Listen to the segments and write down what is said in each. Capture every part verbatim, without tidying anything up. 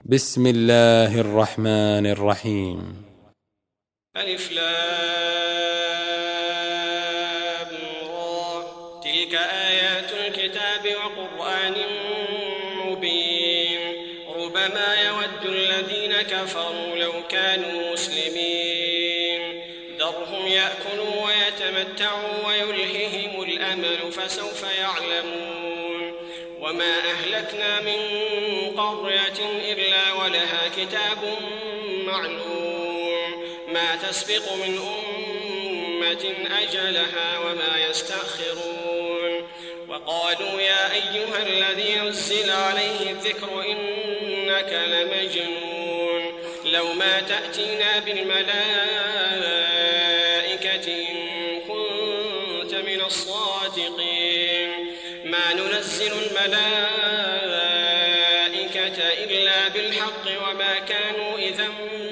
بسم الله الرحمن الرحيم. ألف لام را. تلك آيات الكتاب وقرآن مبين. ربما يود الذين كفروا لو كانوا مسلمين. ذرهم يأكلوا ويتمتعوا ويلههم الأمل فسوف يعلمون. وما أهلكنا من قرية إلا ولها كتاب معلوم ما تسبق من أمة أجلها وما يستأخرون. وقالوا يا أيها الذي نزل عليه الذكر إنك لمجنون لو ما تأتينا بالملائكة إن كنت من الصادقين ما ننزل الملائكة إلا بالحق وما كانوا إذا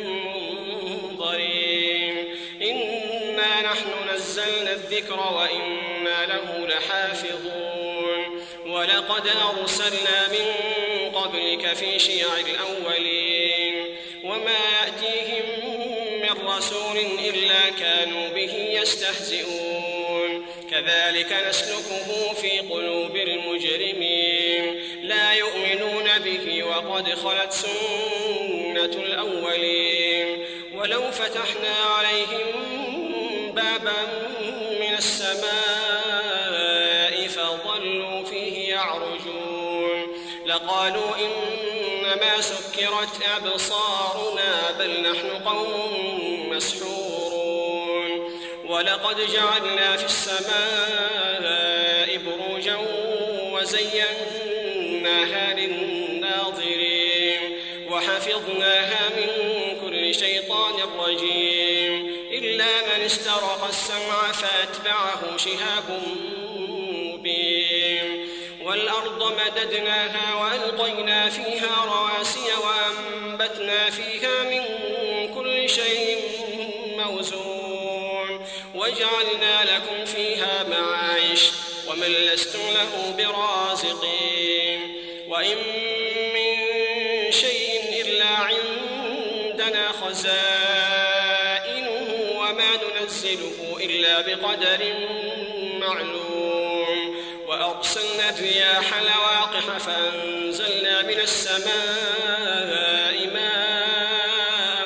منظرين. إنا نحن نزلنا الذكر وإنا له لحافظون. ولقد أرسلنا من قبلك في شيع الأولين وما يأتيهم من رسول إلا كانوا به يستهزئون. كذلك نسلكه في قلوب المجرمين لا يؤمنون به وقد خلت سنة الأولين. ولو فتحنا عليهم بابا من السماء فظلوا فيه يعرجون لقالوا إنما سكرت أبصارنا بل نحن قوم مسحورون. ولقد جعلنا في السماء بروجا وزيناها للناظرين وحفظناها من كل شيطان رجيم إلا من استرق السمع فأتبعه شهاب مبين. والأرض مددناها وألقينا فيها رواسي وأنبتنا فيها من كل شيء موزون وجعلنا لكم فيها معايش ومن لستم له برازقين. وإن من شيء إلا عندنا خزائنه وما ننزله إلا بقدر معلوم. وأرسلنا الرياح لواقح فأنزلنا من السماء ماء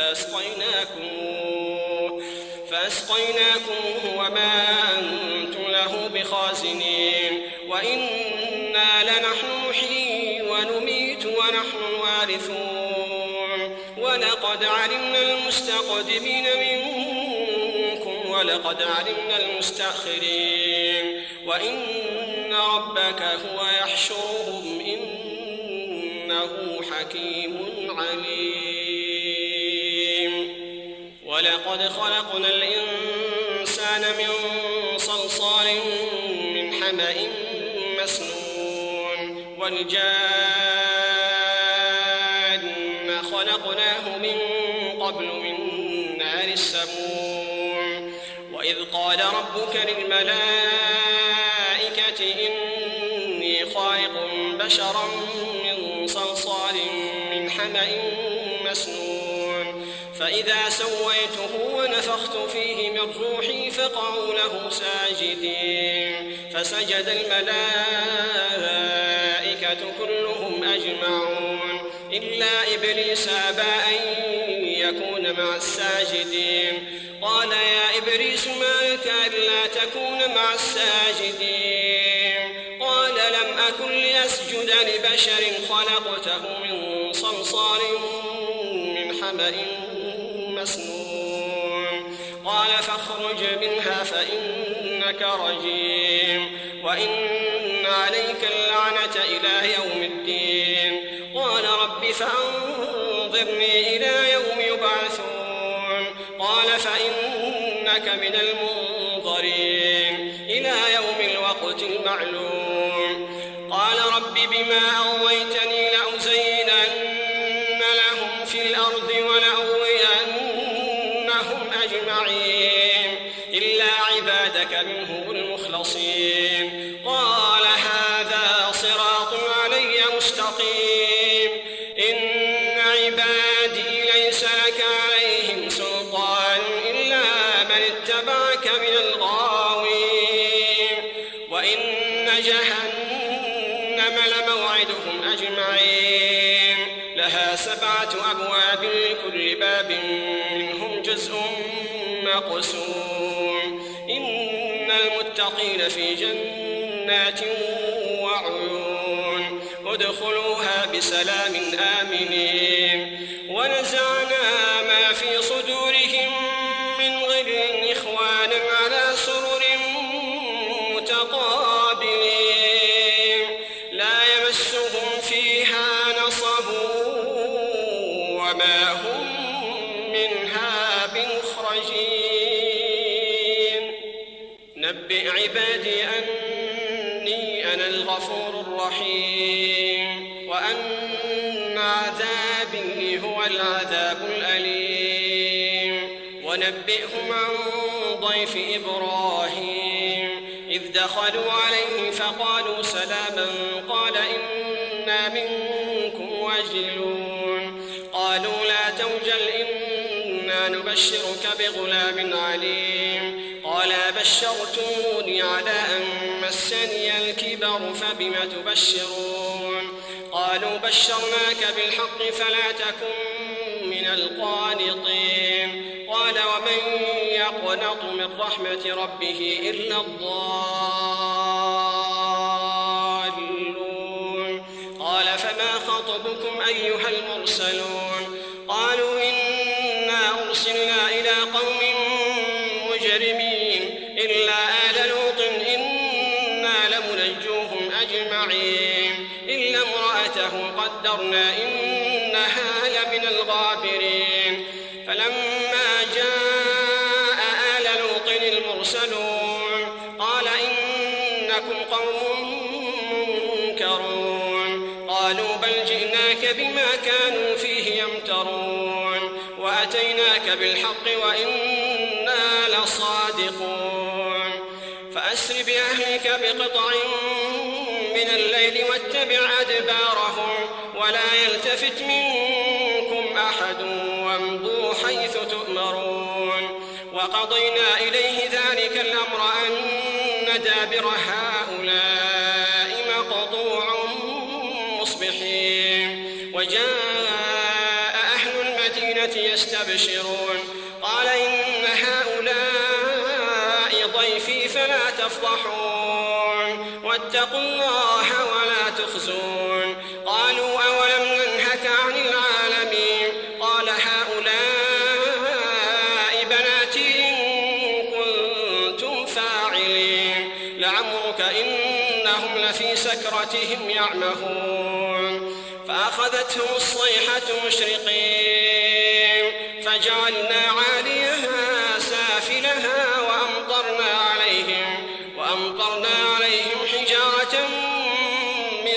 فأسقيناكم فأسقيناكم وما أنتم له بخازنين. وإنا لنحن نحيي ونميت ونحن الوارثون. ولقد علمنا المستقدمين منكم ولقد علمنا المستأخرين. وإن ربك هو يحشرهم إنه حكيم عليم. ولقد خلقنا الإنسان من صلصال من حمأ مسنون. والجان خلقناه من قبل من نار السموم. وإذ قال ربك للملائكة إني خالق بشرا من صلصال من حمأ مسنون فإذا سويته ونفخت فيه من روحي فقعوا له ساجدين فسجد الملائكة كلهم أجمعون إلا إبليس أبى أن يكون مع الساجدين. قال يا إبليس ما لك ألا تكون مع الساجدين؟ قال لم أكن لأسجد لبشر خلقته من صلصال من حمأ مسنون. قال فاخرج منها فإنك رجيم وإن عليك اللعنة إلى يوم الدين. قال رب فأنظرني إلى يوم يبعثون. قال فإنك من المنظرين إلى يوم الوقت المعلوم. قال رب بما أغويتني لأزينن لهم في الأرض ولأغوينهم أجمعين إلا عبادك منهم المخلصين. قال هذا صراط علي مستقيم إن عبادي ليس لك عليهم سلطان إلا من اتبعك من الغاوين وإن جهنم لموعدهم أجمعين لها سبعة أبواب لكل باب منهم جزء مقسوم إن المتقين في جنات وعيون ادخلوها بسلام آمنين ونزعنا ما في صدورهم من غل إخوانا على سرر متقابلين لا يمسهم فيها نصب وما هم منها بمخرجين نبئ عبادي أني أنا الغفور الرحيم وأن عذابي هو العذاب الأليم ونبئهم عن ضيف إبراهيم إذ دخلوا عليه فقالوا سلاما قال إنا منكم وجلون قالوا لا توجل إنا نبشرك بغلام عليم قال بشرتموني على أن مسني الكبر فبم تبشرون قالوا بشرناك بالحق فلا تكن من القانطين قال ومن يقنط من رحمة ربه إلا الضالون قال فما خطبكم أيها المرسلون قالوا إنا أرسلنا إلى قوم مجرمين إلا آل لوط إنا لمنجوهم أجمعين إلا امرأته قدرنا إنها لمن الغابرين فلما جاء آل لوط المرسلون قال إنكم قوم منكرون قالوا بل جئناك بما كانوا فيه يمترون وأتيناك بالحق وإنا لصادقون فأسر بأهلك بقطع من الليل واتبع أدبارهم ولا يلتفت منكم أحد وامضوا حيث تؤمرون وقضينا إليه ذلك الأمر أن دابر هؤلاء مقطوع مصبحين وجاء أهل المدينة يستبشرون قال إن هؤلاء ضيفي فلا تفضحون واتقوا الله ولا تخزون قالوا أولم ننهك عن العالمين قال هؤلاء بناتي إن كنتم فاعلين لعمرك إنهم لفي سكرتهم يعمهون فأخذتهم الصيحة مشرقين فجعلنا عاليها سافلها وأمطرنا عليهم وأمطرنا عليهم حجارة من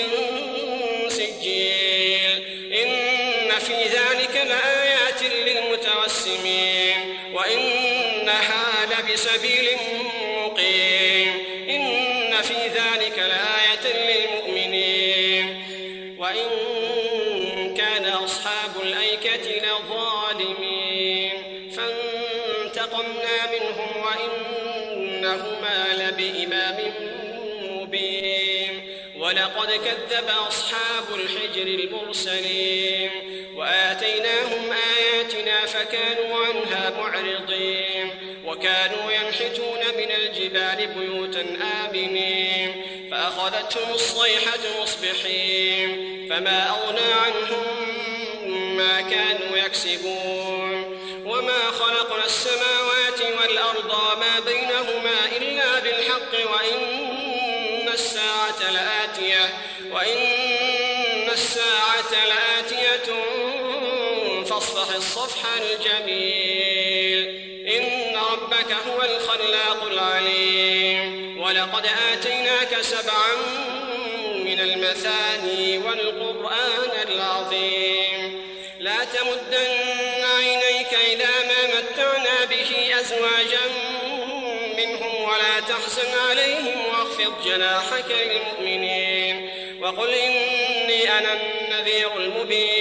سجيل إن في ذلك لآيات للمتوسمين وإنها لبسبيل مقيم إن في ذلك لآية للمؤمنين وإن كان أصحاب الأيكة لظالمين فانتقمنا منهم وإنهما لبإمام مبين ولقد كذب أصحاب الحجر المرسلين وآتيناهم آياتنا فكانوا عنها معرضين وكانوا ينحتون من الجبال بيوتا آمنين فأخذتهم الصيحة مصبحين فما أغنى عنهم ما كانوا يكسبون وما خلقنا السماوات والأرض وما بينهما إلا بالحق وإن الساعة لآتية وإن الساعة لآتية فاصفح الصفح الجميل إن ربك هو الخلاق العليم ولقد آتيناك سبعا من المثاني والقرآن العظيم لا تمدن عينيك إلى ما متعنا به أزواجا منهم ولا تحزن عليهم واخفض جناحك للمؤمنين وقل إني أنا النذير المبين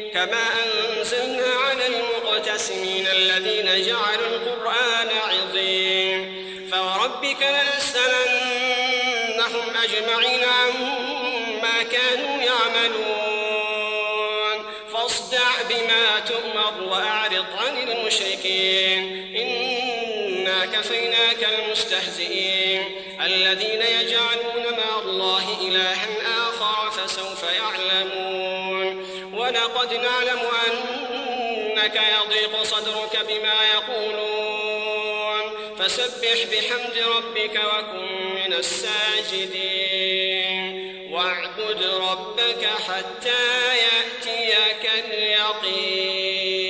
كما أنزلنا على المقتسمين الذين جعلوا القرآن عظيم فوربك لنسألنهم أجمعين عما كانوا يعملون فاصدع بما تؤمر وأعرض عن المشركين إنا كفيناك المستهزئين الذين يجعلون مع الله إلها آخر فسوف يعلمون ولقد نعلم أنك يضيق صدرك بما يقولون فسبح بحمد ربك وكن من الساجدين واعبد ربك حتى يأتيك اليقين.